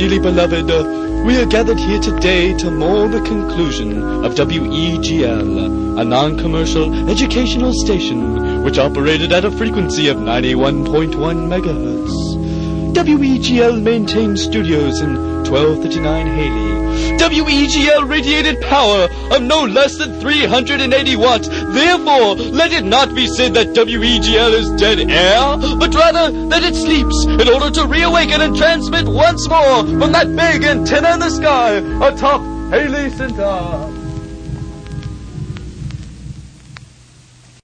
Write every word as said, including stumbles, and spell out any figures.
dearly beloved, uh, we are gathered here today to mourn the conclusion of W E G L, a non-commercial educational station which operated at a frequency of ninety-one point one megahertz. W E G L maintained studios in twelve thirty-nine Haley. W E G L radiated power of no less than three hundred eighty watts. Therefore, let it not be said that W E G L is dead air, but rather that it sleeps in order to reawaken and transmit once more from that big antenna in the sky atop Haley Center.